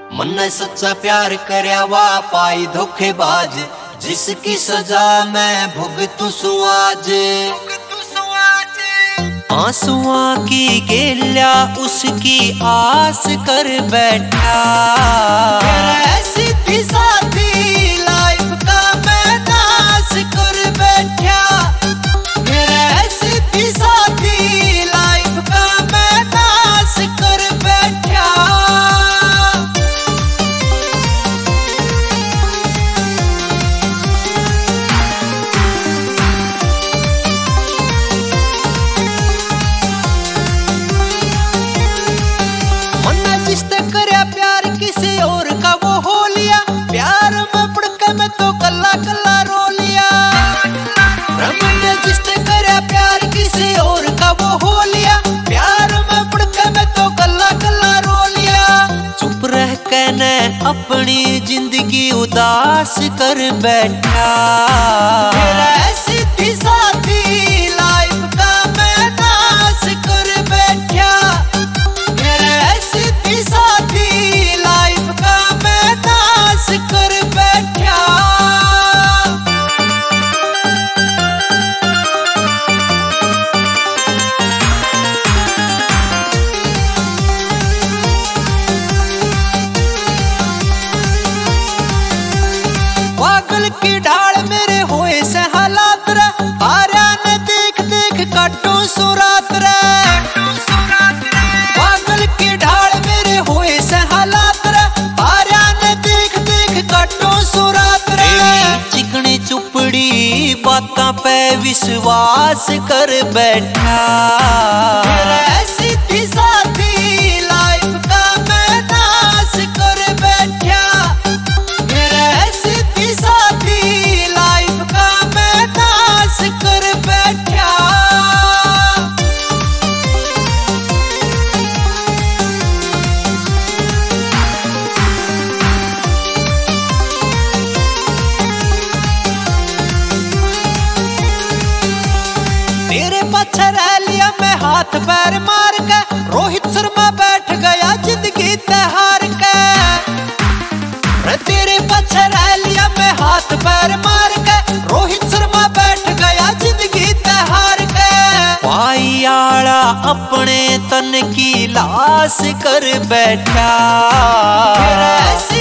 मन्ने सच्चा प्यार करया वा पाई धोखेबाज, जिसकी सजा मैं भुगतू सू आज। आंसुआ की गेल्या उसकी आस कर बैठा, सीधी साथी लाइफ का मैं नाश कर बैठा। मेरे सीधी साथी लाइफ का मैं नाश कर बैठा। जिसने करया प्यार किसी और का वो हो लिया, प्यार में पड़ के मैं तो कल्ला कल्ला रो लिया। मैंने जिसने करया प्यार किसी और का वो हो लिया, प्यार में पड़ के मैं तो कल्ला कल्ला रो लिया। चुप रह के ने अपनी जिंदगी उदास कर बैठा, मेरा सीधी साथी लाइफ का मैं नाश कर बैठा। साथी लाइफ का मैं नाश कर बैठा। पागल की ढाल मेरे होए से हालात रे, आर्या ने देख देख काटो सुरात रे। पागल की ढाल मेरे होए से हालात रे, आर्या ने देख देख काटो सुरात रे। चिकनी चुपड़ी बातां पे विश्वास कर बैठा, मेरे सीधी साथी लाइफ का मैं नाश कर बैठा। मेरे सीधी साथी लाइफ का मैं नाश कर बैठा। तेरे पाछे रह लिया मैं हाथ पैर मार के, रोहित शर्मा बैठ गया जिंदगी हार के। तेरे पाछे रह लिया मैं हाथ पैर मार के, रोहित शर्मा बैठ गया जिंदगी हार के। पाई आला अपने तन की लाश कर बैठा,